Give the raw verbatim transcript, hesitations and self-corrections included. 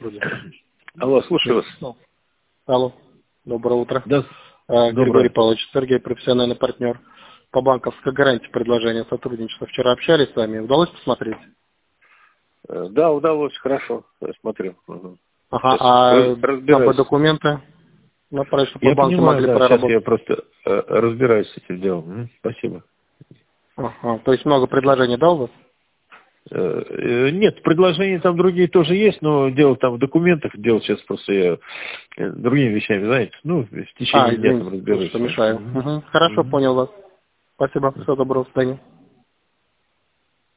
вроде. Алло, слушаю вас. Алло, доброе утро. Да. А, Доброе. Григорий Павлович, Сергей, профессиональный партнер по банковской гарантии предложения сотрудничества. Вчера общались с вами, удалось посмотреть? Да, удалось, хорошо, я смотрю. Угу. Ага, Сейчас а разбираюсь. документы на прошлом по Я банке понимаю, могли да, сейчас проработать? я просто э, разбираюсь с этим делом. М, Спасибо. Ага, то есть много предложений, да, у вас? Э, э, Нет, предложения там другие тоже есть, но дело там в документах, дело сейчас просто я э, другими вещами, знаете, ну, в А, течение дня там извините, разберусь. что мешаю. Мгм. Угу, хорошо, Мгм. понял вас. Спасибо, всего доброго, до свидания.